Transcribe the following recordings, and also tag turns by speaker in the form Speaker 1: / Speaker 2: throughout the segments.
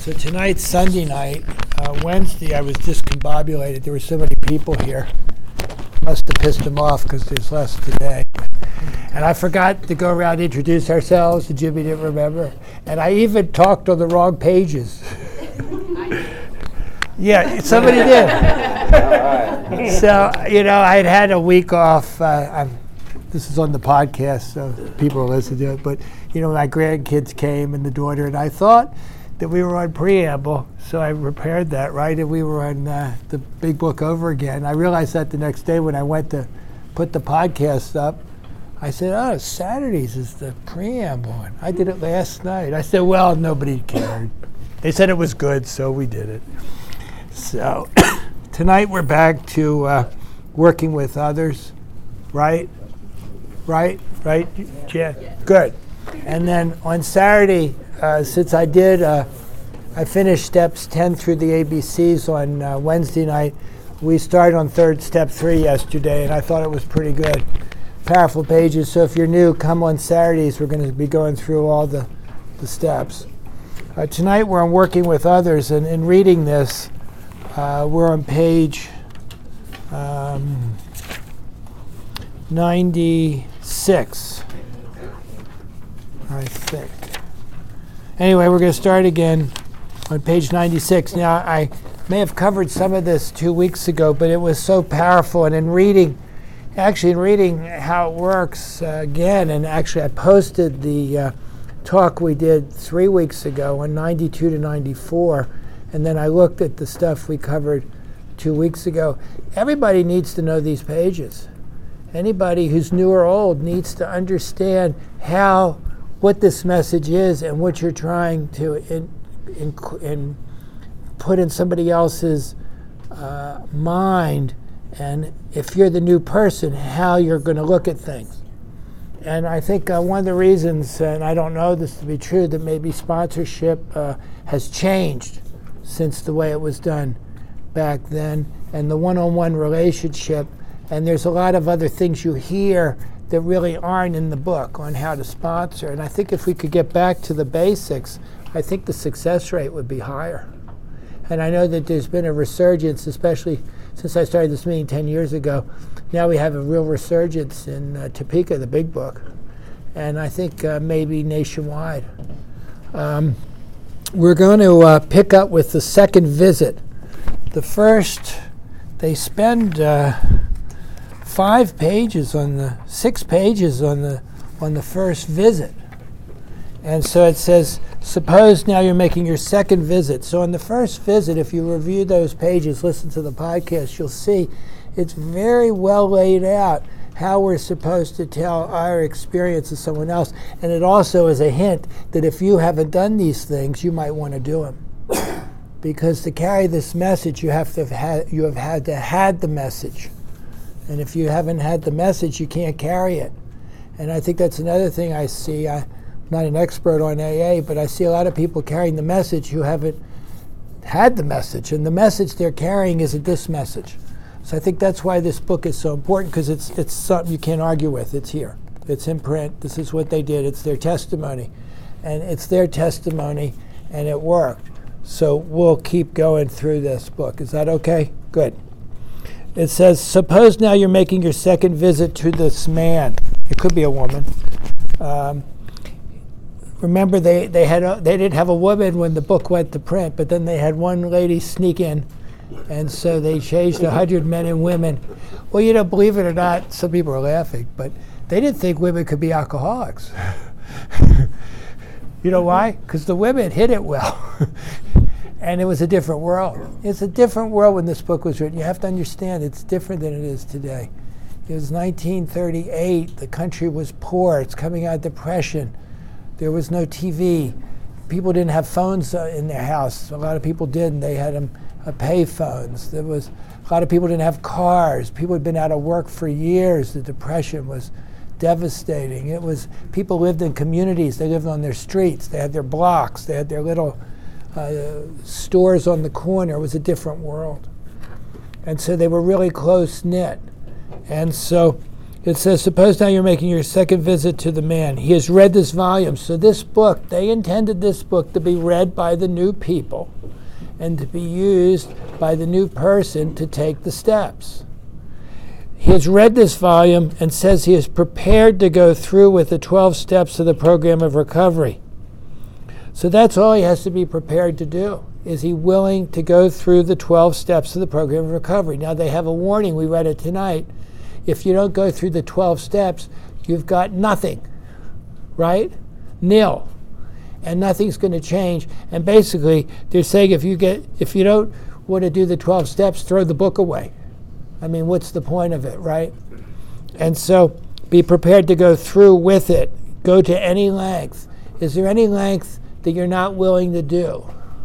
Speaker 1: So tonight's Sunday night. Wednesday I was discombobulated. There were so many people here. Must have pissed them off because there's less today. And I forgot to go around and introduce ourselves, and Jimmy didn't remember. And I even talked on the wrong pages. Yeah, somebody did. So, I'd had a week off. This is on the podcast, so people will listen to it. But, my grandkids came and the daughter, and I thought that we were on preamble, so I repaired that, right? And we were on the big book over again. I realized that the next day when I went to put the podcast up, I said, Saturdays is the preamble. And I did it last night. I said, well, nobody cared. They said it was good, so we did it. So tonight we're back to working with others, right? Right? Yeah. Good. And then on Saturday, since I finished steps 10 through the ABCs on Wednesday night, we started on step 3 yesterday, and I thought it was pretty good. Powerful pages, so if you're new, come on Saturdays. We're going to be going through all the steps. Tonight we're on working with others, and in reading this, we're on page 96, I think. Anyway, we're going to start again on page 96. Now, I may have covered some of this 2 weeks ago, but it was so powerful. And in reading how it works again, and actually I posted the talk we did 3 weeks ago on 92 to 94, and then I looked at the stuff we covered 2 weeks ago. Everybody needs to know these pages. Anybody who's new or old needs to understand what this message is and what you're trying to put in somebody else's mind, and if you're the new person, how you're going to look at things. And I think one of the reasons, and I don't know this to be true, that maybe sponsorship has changed since the way it was done back then, and the one-on-one relationship, and there's a lot of other things you hear that really aren't in the book on how to sponsor. And I think if we could get back to the basics, I think the success rate would be higher. And I know that there's been a resurgence, especially since I started this meeting 10 years ago. Now we have a real resurgence in Topeka, the big book, and I think maybe nationwide. We're going to pick up with the second visit. The first, they spend 6 pages on the first visit. And so it says, suppose now you're making your second visit. So on the first visit, if you review those pages, listen to the podcast, you'll see it's very well laid out how we're supposed to tell our experience of someone else. And it also is a hint that if you haven't done these things, you might want to do them. Because to carry this message, you have had the message. And if you haven't had the message, you can't carry it. And I think that's another thing I see. I'm not an expert on AA, but I see a lot of people carrying the message who haven't had the message. And the message they're carrying isn't this message. So I think that's why this book is so important, because it's something you can't argue with. It's here. It's in print. This is what they did. It's their testimony. And it's their testimony, and it worked. So we'll keep going through this book. Is that okay? Good. It says, suppose now you're making your second visit to this man. It could be a woman. Remember, they didn't have a woman when the book went to print, but then they had one lady sneak in, and so they changed 100 men and women. Well, believe it or not, some people are laughing, but they didn't think women could be alcoholics. You know why? Because the women hid it well. And it was a different world. It's a different world when this book was written. You have to understand it's different than it is today. It was 1938. The country was poor. It's coming out of depression. There was no TV. People didn't have phones in their house. A lot of people didn't. They had pay phones. A lot of people didn't have cars. People had been out of work for years. The depression was devastating. People lived in communities. They lived on their streets. They had their blocks. They had their little stores on the corner. It was a different world. And so they were really close-knit. And so It says, suppose now you're making your second visit to the man. He has read this volume. So this book, they intended this book to be read by the new people and to be used by the new person to take the steps. He has read this volume and says he is prepared to go through with the 12 steps of the program of recovery. So that's all he has to be prepared to do. Is he willing to go through the 12 steps of the program of recovery? Now they have a warning, we read it tonight. If you don't go through the 12 steps, you've got nothing, right? Nil. And nothing's going to change. And basically, they're saying if you don't want to do the 12 steps, throw the book away. I mean, what's the point of it, right? And so be prepared to go through with it. Go to any length. Is there any length that you're not willing to do?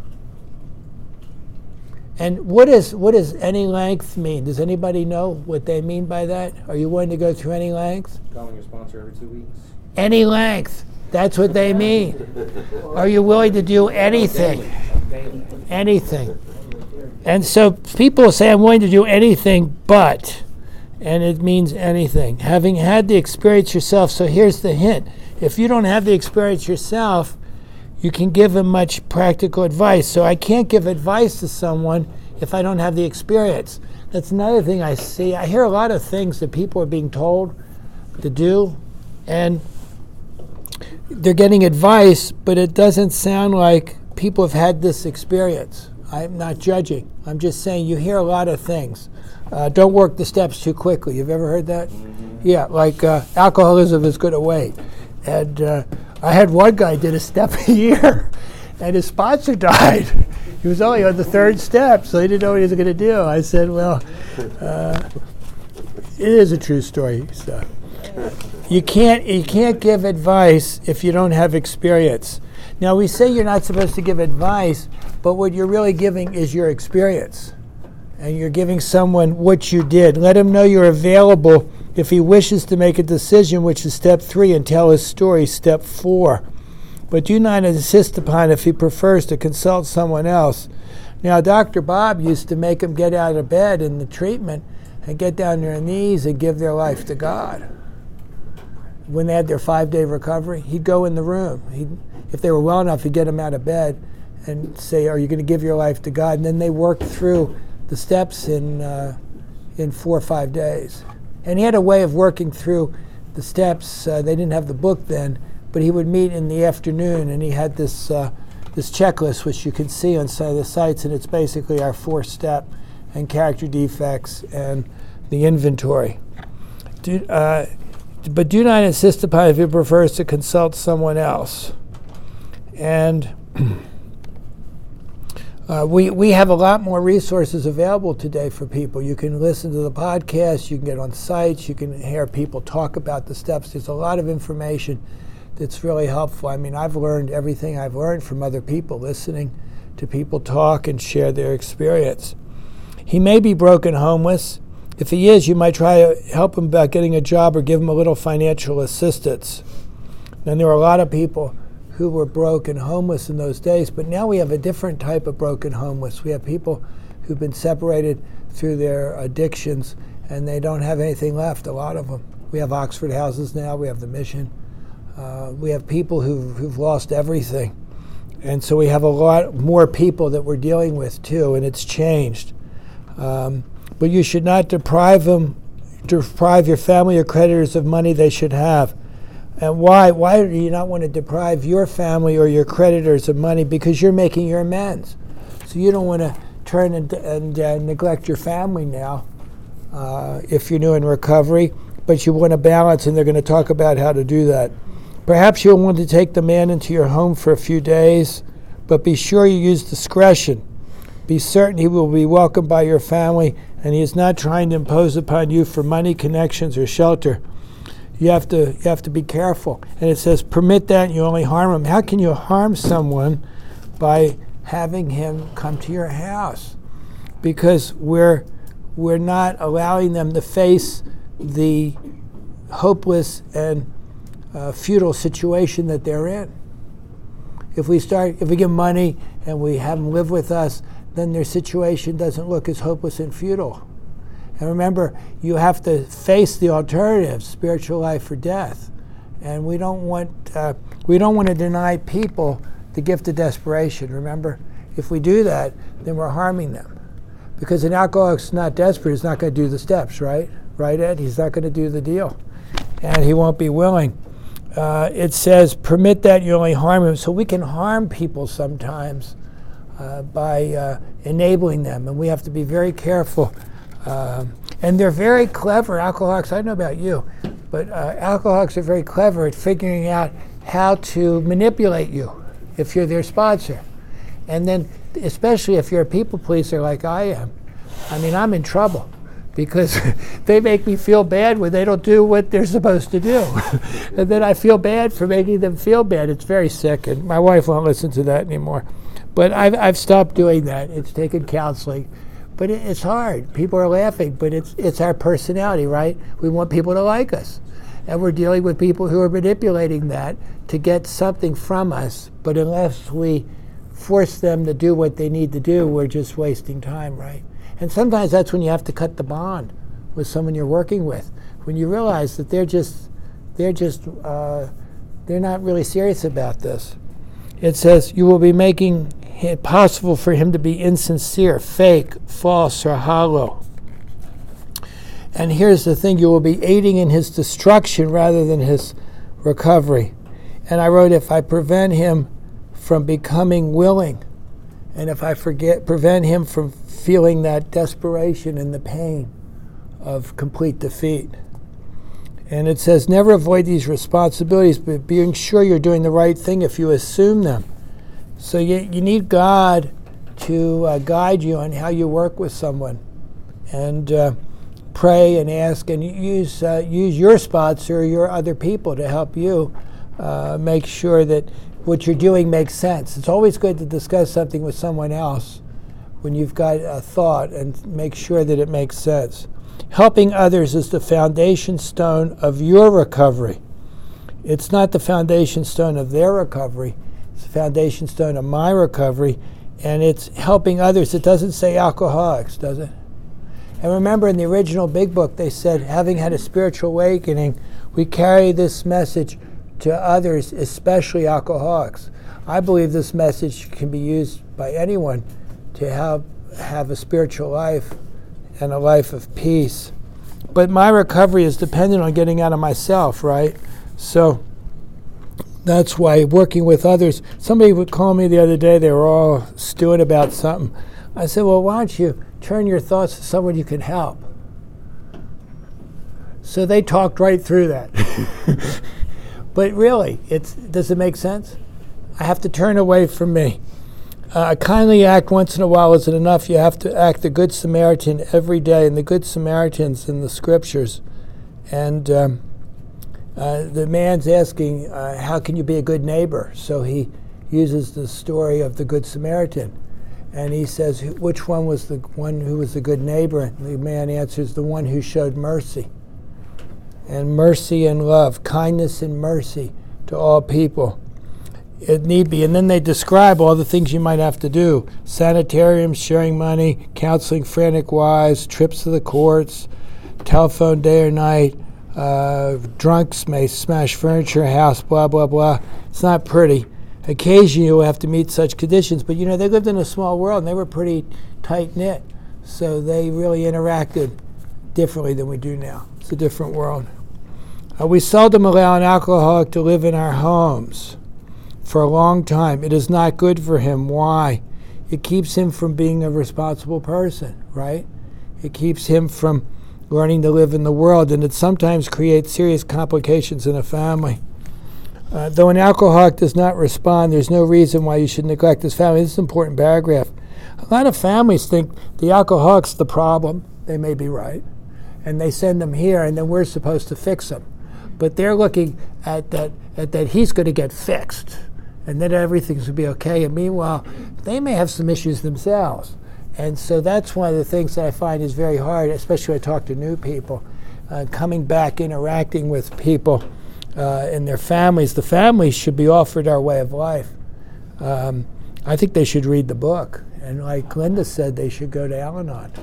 Speaker 1: And what does any length mean? Does anybody know what they mean by that? Are you willing to go through any length?
Speaker 2: Calling your sponsor every 2 weeks.
Speaker 1: Any length. That's what they mean. Are you willing to do anything? Anything. And so people say, I'm willing to do anything but, and it means anything. Having had the experience yourself, so here's the hint. If you don't have the experience yourself, you can give them much practical advice. So I can't give advice to someone if I don't have the experience. That's another thing I see. I hear a lot of things that people are being told to do, and they're getting advice, but it doesn't sound like people have had this experience. I'm not judging. I'm just saying you hear a lot of things. Don't work the steps too quickly. You've ever heard that? Mm-hmm. Yeah, like alcoholism is going to wait. And I had one guy did a step a year, and his sponsor died. He was only on the third step, so he didn't know what he was going to do. I said, well, it is a true story. So you can't give advice if you don't have experience. Now, we say you're not supposed to give advice, but what you're really giving is your experience. And you're giving someone what you did. Let him know you're available if he wishes to make a decision, which is step 3, and tell his story, step 4. But do not insist upon if he prefers to consult someone else. Now, Dr. Bob used to make them get out of bed in the treatment and get down on their knees and give their life to God. When they had their 5-day recovery, he'd go in the room. If they were well enough, he'd get them out of bed and say, are you going to give your life to God? And then they worked through the steps in 4 or 5 days. And he had a way of working through the steps. They didn't have the book then, but he would meet in the afternoon, and he had this checklist, which you can see on some of the sites, and it's basically our 4-step and character defects and the inventory. But do not insist upon if he prefers to consult someone else. And we have a lot more resources available today for people. You can listen to the podcast, you can get on sites, you can hear people talk about the steps. There's a lot of information that's really helpful. I mean, I've learned everything I've learned from other people, listening to people talk and share their experience. He may be broken homeless. If he is, you might try to help him about getting a job or give him a little financial assistance. And there were a lot of people who were broken homeless in those days, but now we have a different type of broken homeless. We have people who've been separated through their addictions, and they don't have anything left, a lot of them. We have Oxford houses now, we have the Mission. We have people who've lost everything. And so we have a lot more people that we're dealing with too, and it's changed. But you should not deprive your family or creditors of money they should have. And why? Why do you not want to deprive your family or your creditors of money? Because you're making your amends. So you don't want to turn and neglect your family now if you're new in recovery, but you want to balance, and they're going to talk about how to do that. Perhaps you'll want to take the man into your home for a few days, but be sure you use discretion. Be certain he will be welcomed by your family, and he is not trying to impose upon you for money, connections, or shelter. You have to be careful. And it says, permit that, and you only harm him. How can you harm someone by having him come to your house? Because we're not allowing them to face the hopeless and futile situation that they're in. If we give them money and we have them live with us, then their situation doesn't look as hopeless and futile. And remember, you have to face the alternatives, spiritual life or death. And we don't want to deny people the gift of desperation. Remember, if we do that, then we're harming them. Because an alcoholic's not desperate, he's not going to do the steps, right? Right, Ed? He's not going to do the deal. And he won't be willing. It says, permit that, you only harm him. So we can harm people sometimes by enabling them. And we have to be very careful. And they're very clever, alcoholics. I don't know about you, but alcoholics are very clever at figuring out how to manipulate you if you're their sponsor. And then, especially if you're a people pleaser like I am, I mean, I'm in trouble because they make me feel bad when they don't do what they're supposed to do. And then I feel bad for making them feel bad. It's very sick, and my wife won't listen to that anymore. But I've stopped doing that. It's taken counseling. But it's hard. People are laughing, but it's our personality, right? We want people to like us. And we're dealing with people who are manipulating that to get something from us. But unless we force them to do what they need to do, we're just wasting time, right? And sometimes that's when you have to cut the bond with someone you're working with. When you realize that they're not really serious about this. It says, you will be making it possible for him to be insincere, fake, false, or hollow. And here's the thing, you will be aiding in his destruction rather than his recovery. And I wrote, if I prevent him from becoming willing, and if I prevent him from feeling that desperation and the pain of complete defeat. And it says, never avoid these responsibilities, but being sure you're doing the right thing if you assume them. So you need God to guide you on how you work with someone, and pray and ask, and use your sponsor or your other people to help you make sure that what you're doing makes sense. It's always good to discuss something with someone else when you've got a thought and make sure that it makes sense. Helping others is the foundation stone of your recovery. It's not the foundation stone of their recovery. It's the foundation stone of my recovery, and it's helping others. It doesn't say alcoholics, does it? And remember, in the original Big Book, they said, having had a spiritual awakening, we carry this message to others, especially alcoholics. I believe this message can be used by anyone to have a spiritual life and a life of peace. But my recovery is dependent on getting out of myself, right? So that's why working with others. Somebody would call me the other day, they were all stewing about something. I said, well, why don't you turn your thoughts to someone you can help? So they talked right through that. But really, does it make sense? I have to turn away from me. A kindly act once in a while isn't enough. You have to act the Good Samaritan every day, and the Good Samaritans in the Scriptures. And the man's asking, how can you be a good neighbor? So he uses the story of the Good Samaritan. And he says, which one was the one who was the good neighbor? And the man answers, the one who showed mercy. And mercy and love, kindness and mercy to all people. It need be. And then they describe all the things you might have to do. Sanitariums, sharing money, counseling frantic wives, trips to the courts, telephone day or night, drunks may smash furniture, house, blah, blah, blah. It's not pretty. Occasionally you'll have to meet such conditions, but you know, they lived in a small world and they were pretty tight-knit, so they really interacted differently than we do now. It's a different world. We seldom allow an alcoholic to live in our homes for a long time. It is not good for him. Why? It keeps him from being a responsible person, right? It keeps him from learning to live in the world, and it sometimes creates serious complications in a family. Though an alcoholic does not respond, there's no reason why you should neglect his family. This is an important paragraph. A lot of families think the alcoholic's the problem. They may be right. And they send them here, and then we're supposed to fix them. But they're looking at that he's going to get fixed, and then everything's going to be okay. And meanwhile, they may have some issues themselves. And so that's one of the things that I find is very hard, especially when I talk to new people, coming back, interacting with people and their families. The families should be offered our way of life. I think they should read the book. And like Linda said, they should go to Al-Anon.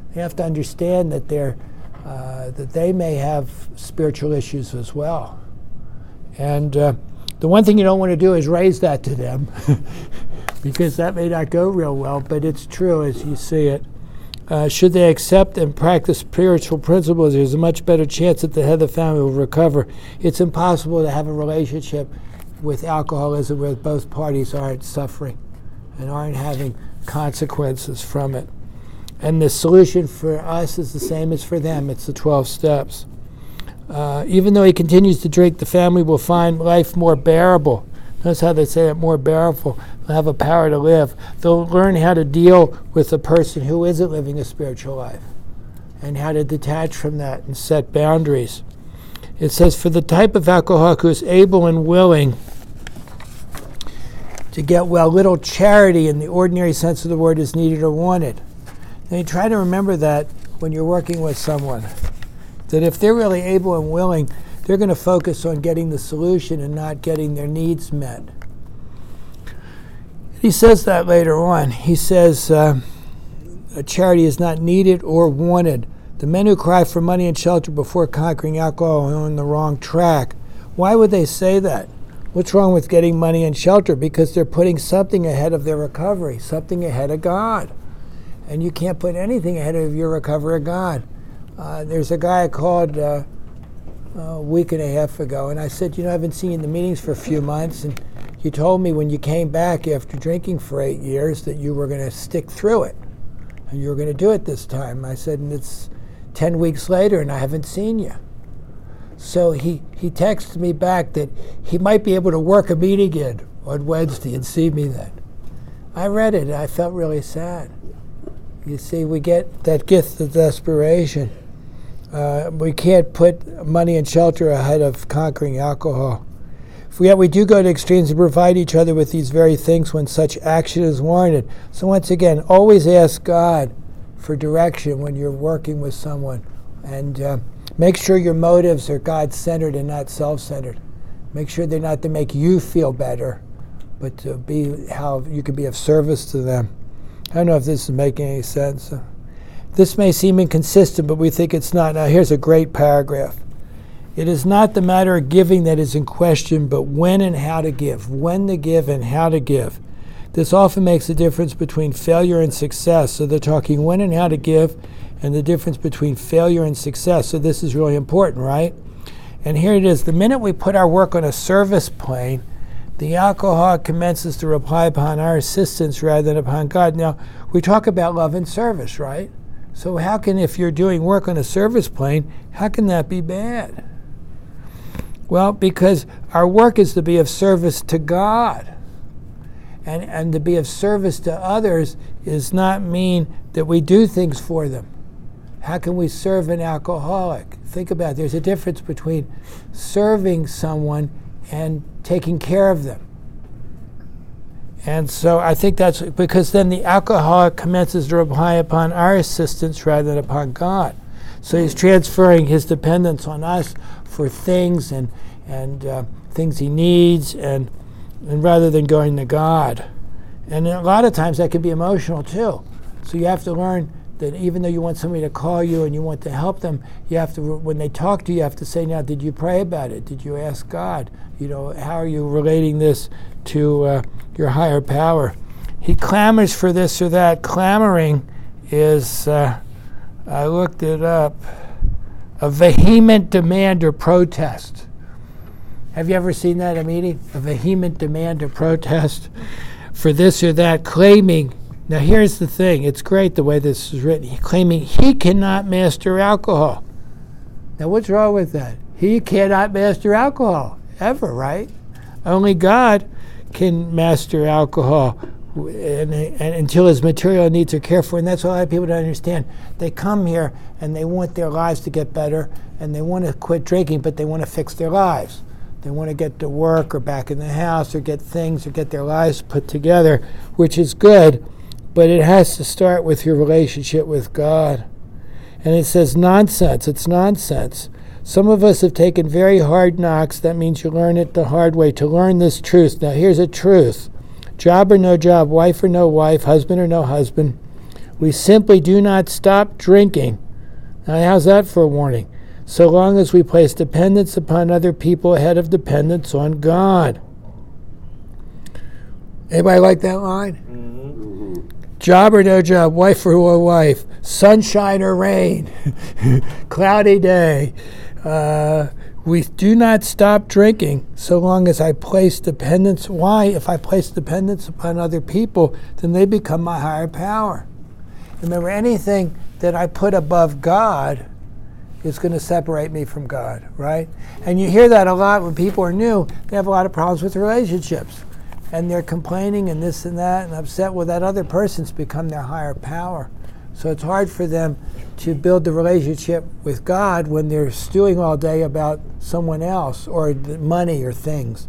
Speaker 1: They have to understand that that they may have spiritual issues as well. And the one thing you don't want to do is raise that to them because that may not go real well, but it's true as you see it. Should they accept and practice spiritual principles, there's a much better chance that the head of the family will recover. It's impossible to have a relationship with alcoholism where both parties aren't suffering and aren't having consequences from it. And the solution for us is the same as for them. It's the 12 steps. Even though he continues to drink, the family will find life more bearable. Notice how they say it, more bearable. They'll have a power to live. They'll learn how to deal with a person who isn't living a spiritual life and how to detach from that and set boundaries. It says, for the type of alcoholic who is able and willing to get well, little charity in the ordinary sense of the word is needed or wanted. Now you try to remember that when you're working with someone, that if they're really able and willing, they're going to focus on getting the solution and not getting their needs met. He says that later on. He says, charity is not needed or wanted. The men who cry for money and shelter before conquering alcohol are on the wrong track. Why would they say that? What's wrong with getting money and shelter? Because they're putting something ahead of their recovery, something ahead of God. And you can't put anything ahead of your recovery of God. There's a guy I called a week and a half ago, and I said, I haven't seen you in the meetings for a few months, and you told me when you came back after drinking for 8 years that you were going to stick through it, and you were going to do it this time. I said, and it's 10 weeks later, and I haven't seen you. So he texted me back that he might be able to work a meeting in on Wednesday and see me then. I read it, and I felt really sad. You see, we get that gift of desperation. We can't put money and shelter ahead of conquering alcohol. Yet we do go to extremes to provide each other with these very things when such action is warranted. So once again, always ask God for direction when you're working with someone. And make sure your motives are God-centered and not self-centered. Make sure they're not to make you feel better, but to be how you can be of service to them. I don't know if this is making any sense. This may seem inconsistent, but we think it's not. Now here's a great paragraph. It is not the matter of giving that is in question, but when and how to give. When to give and how to give. This often makes a difference between failure and success. So they're talking when and how to give and the difference between failure and success. So this is really important, right? And here it is. The minute we put our work on a service plane, the alcoholic commences to rely upon our assistance rather than upon God. Now, we talk about love and service, right? So how can, if you're doing work on a service plane, how can that be bad? Well, because our work is to be of service to God. And to be of service to others does not mean that we do things for them. How can we serve an alcoholic? Think about it. There's a difference between serving someone and taking care of them. And so I think that's because then the alcoholic commences to rely upon our assistance rather than upon God. So he's transferring his dependence on us for things and things he needs and rather than going to God. And a lot of times that can be emotional too. So you have to learn that even though you want somebody to call you and you want to help them, you have to, when they talk to you, you have to say, now, did you pray about it? Did you ask God? How are you relating this to your higher power? He clamors for this or that. Clamoring is, I looked it up, a vehement demand or protest. Have you ever seen that at a meeting? A vehement demand or protest for this or that, claiming. Now here's the thing, it's great the way this is written. Claiming he cannot master alcohol. Now what's wrong with that? He cannot master alcohol, ever, right? Only God can master alcohol and until his material needs are cared for. And that's what a lot of people don't understand. They come here and they want their lives to get better and they want to quit drinking, but they want to fix their lives. They want to get to work or back in the house or get things or get their lives put together, which is good. But it has to start with your relationship with God. And it says nonsense. It's nonsense. Some of us have taken very hard knocks. That means you learn it the hard way. To learn this truth. Now here's a truth. Job or no job, wife or no wife, husband or no husband, We simply do not stop drinking. Now, how's that for a warning? So long as we place dependence upon other people ahead of dependence on God. Anybody like that line? Mm-hmm. Job or no job, wife or no wife, sunshine or rain, cloudy day. We do not stop drinking so long as I place dependence. Why? If I place dependence upon other people, then they become my higher power. Remember, anything that I put above God is going to separate me from God, right? And you hear that a lot when people are new. They have a lot of problems with relationships. And they're complaining and this and that and upset. Well, that other person's become their higher power. So it's hard for them to build the relationship with God when they're stewing all day about someone else or money or things.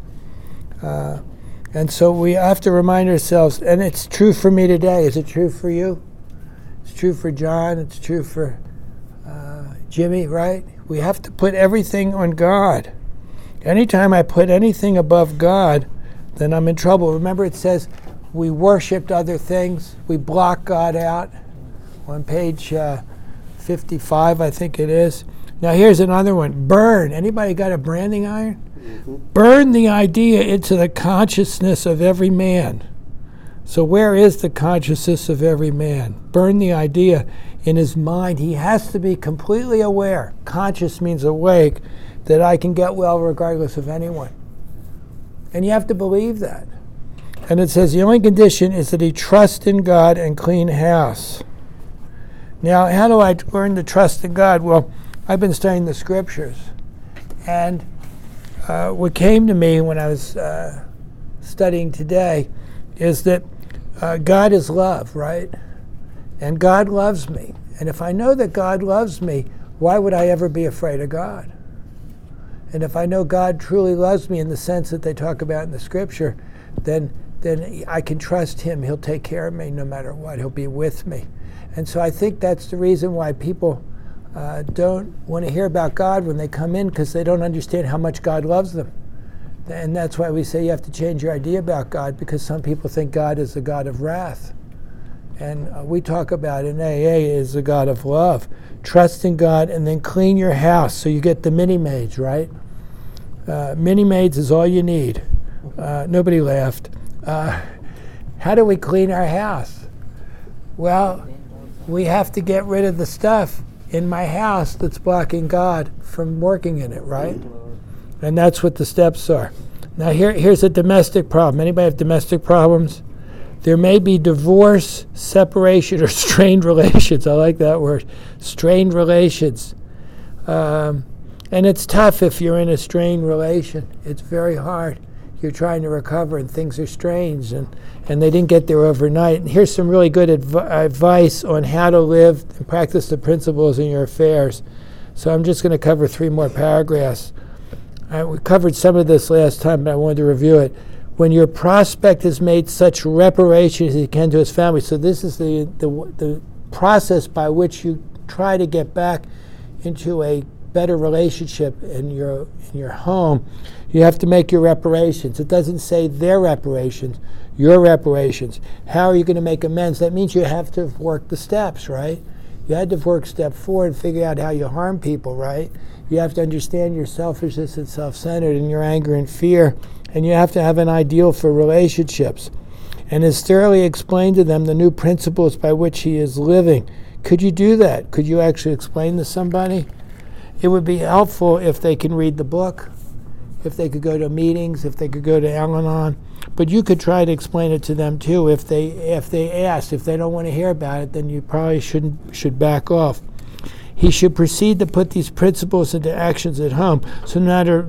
Speaker 1: And so we have to remind ourselves, and it's true for me today. Is it true for you? It's true for John. It's true for Jimmy, right? We have to put everything on God. Anytime I put anything above God, then I'm in trouble. Remember, it says we worshipped other things. We block God out. On page 55, I think it is. Now here's another one. Burn. Anybody got a branding iron? Mm-hmm. Burn the idea into the consciousness of every man. So where is the consciousness of every man? Burn the idea in his mind. He has to be completely aware. Conscious means awake, that I can get well regardless of anyone. And you have to believe that. And it says the only condition is that he trusts in God and clean house. Now, how do I learn to trust in God? Well, I've been studying the scriptures. And what came to me when I was studying today is that God is love, right? And God loves me. And if I know that God loves me, why would I ever be afraid of God? And if I know God truly loves me in the sense that they talk about in the scripture, then I can trust him. He'll take care of me no matter what. He'll be with me. And so I think that's the reason why people don't want to hear about God when they come in, because they don't understand how much God loves them. And that's why we say you have to change your idea about God, because some people think God is a God of wrath. And we talk about in AA is a God of love. Trust in God and then clean your house. So you get the mini-maids, right? Mini-maids is all you need. Nobody laughed. How do we clean our house? Well, we have to get rid of the stuff in my house that's blocking God from working in it, right? And that's what the steps are. Now here's a domestic problem. Anybody have domestic problems? There may be divorce, separation, or strained relations. I like that word. Strained relations. And it's tough if you're in a strained relation. It's very hard. You're trying to recover and things are strange and they didn't get there overnight. And here's some really good advice on how to live and practice the principles in your affairs. So I'm just going to cover 3 more paragraphs. We covered some of this last time, but I wanted to review it. When your prospect has made such reparation as he can to his family. So this is the process by which you try to get back into a better relationship in your home. You have to make your reparations. It doesn't say their reparations, your reparations. How are you going to make amends? That means you have to work the steps, right? You had to work step 4 and figure out how you harm people, right? You have to understand your selfishness and self-centered and your anger and fear. And you have to have an ideal for relationships. And has thoroughly explained to them the new principles by which he is living. Could you do that? Could you actually explain to somebody? It would be helpful if they can read the book, if they could go to meetings, if they could go to Al-Anon. But you could try to explain it to them too if they ask. If they don't want to hear about it, then you probably should back off. He should proceed to put these principles into actions at home. So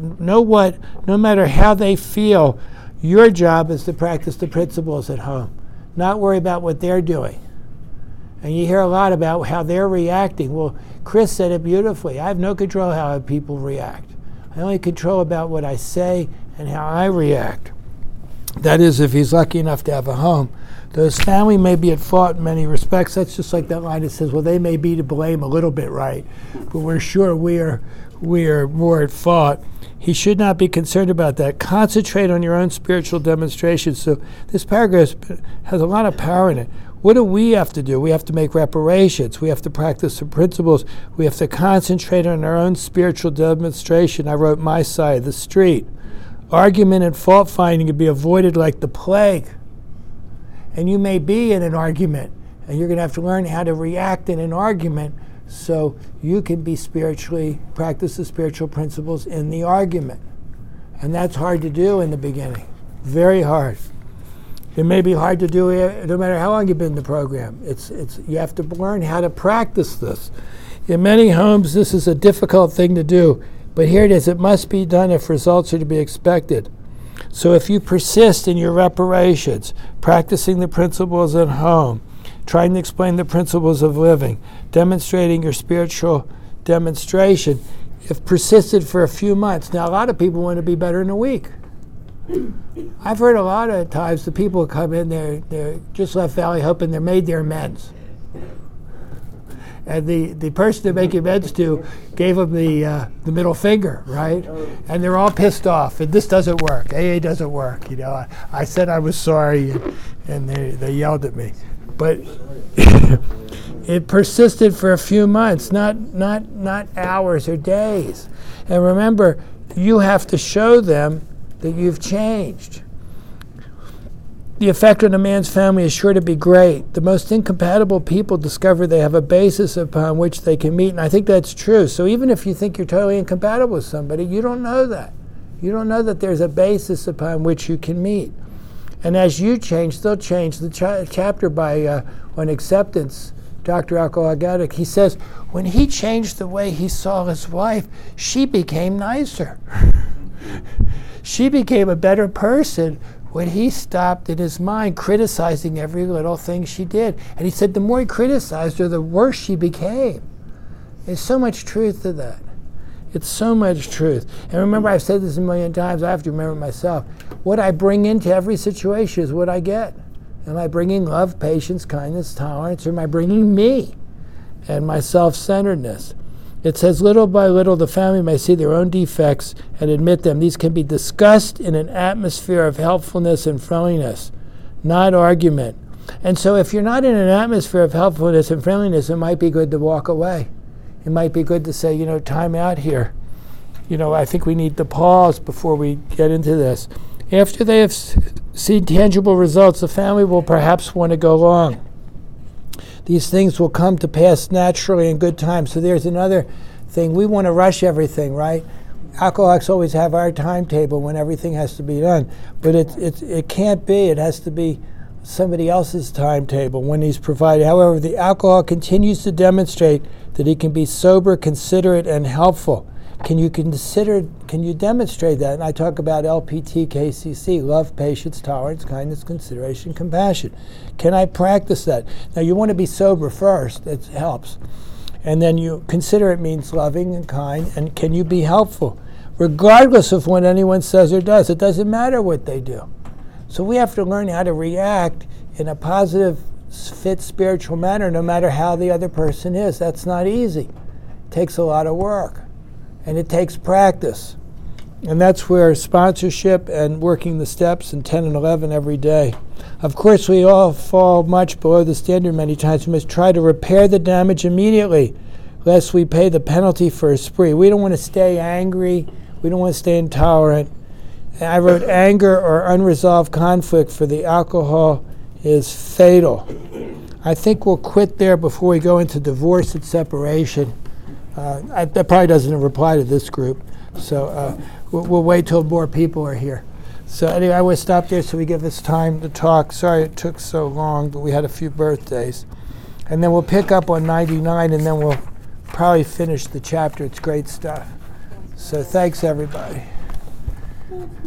Speaker 1: no matter how they feel, your job is to practice the principles at home, not worry about what they're doing. And you hear a lot about how they're reacting. Well, Chris said it beautifully. I have no control how people react. I only control about what I say and how I react. That is, if he's lucky enough to have a home. Those family may be at fault in many respects. That's just like that line that says, well, they may be to blame a little bit, right? But we're sure we are more at fault. He should not be concerned about that. Concentrate on your own spiritual demonstrations. So this paragraph has a lot of power in it. What do we have to do? We have to make reparations. We have to practice the principles. We have to concentrate on our own spiritual demonstration. I wrote my side of the street. Argument and fault finding can be avoided like the plague. And you may be in an argument, and you're going to have to learn how to react in an argument so you can be practice the spiritual principles in the argument. And that's hard to do in the beginning. Very hard. It may be hard to do no matter how long you've been in the program. You have to learn how to practice this. In many homes, this is a difficult thing to do, but here it is. It must be done if results are to be expected. So if you persist in your reparations, practicing the principles at home, trying to explain the principles of living, demonstrating your spiritual demonstration, if persisted for a few months. Now, a lot of people want to be better in a week. I've heard a lot of times the people come in, they're just left Valley Hope and they're made their amends. And the person to make amends to gave them the middle finger, right? And they're all pissed off. And this doesn't work. AA doesn't work. You know, I said I was sorry, and they yelled at me. But it persisted for a few months, not hours or days. And remember, you have to show them that you've changed. The effect on a man's family is sure to be great. The most incompatible people discover they have a basis upon which they can meet, and I think that's true. So even if you think you're totally incompatible with somebody, you don't know that. You don't know that there's a basis upon which you can meet. And as you change, they'll change. The chapter on acceptance, Dr. Alcoholic Addict, he says, when he changed the way he saw his wife, she became nicer. She became a better person when he stopped in his mind criticizing every little thing she did. And he said the more he criticized her, the worse she became. There's so much truth to that. It's so much truth. And remember, I've said this a million times. I have to remember myself. What I bring into every situation is what I get. Am I bringing love, patience, kindness, tolerance, or am I bringing me and my self-centeredness? It says, little by little, the family may see their own defects and admit them. These can be discussed in an atmosphere of helpfulness and friendliness, not argument. And so if you're not in an atmosphere of helpfulness and friendliness, it might be good to walk away. It might be good to say, time out here. I think we need to pause before we get into this. After they have seen tangible results, the family will perhaps want to go along. These things will come to pass naturally in good time. So there's another thing. We want to rush everything, right? Alcoholics always have our timetable when everything has to be done. But it can't be. It has to be somebody else's timetable when he's provided. However, the alcoholic continues to demonstrate that he can be sober, considerate, and helpful. Can you demonstrate that? And I talk about LPT, KCC, love, patience, tolerance, kindness, consideration, compassion. Can I practice that? Now, you want to be sober first. It helps. And then considerate means loving and kind. And can you be helpful? Regardless of what anyone says or does. It doesn't matter what they do. So we have to learn how to react in a positive, fit spiritual manner, no matter how the other person is. That's not easy. It takes a lot of work. And it takes practice. And that's where sponsorship and working the steps in 10 and 11 every day. Of course, we all fall much below the standard many times. We must try to repair the damage immediately, lest we pay the penalty for a spree. We don't want to stay angry. We don't want to stay intolerant. And I wrote, anger or unresolved conflict for the alcohol is fatal. I think we'll quit there before we go into divorce and separation. That probably doesn't reply to this group, so we'll wait till more people are here. So anyway, I will stop there so we give us time to talk. Sorry it took so long, but we had a few birthdays. And then we'll pick up on 99, and then we'll probably finish the chapter. It's great stuff. So thanks, everybody.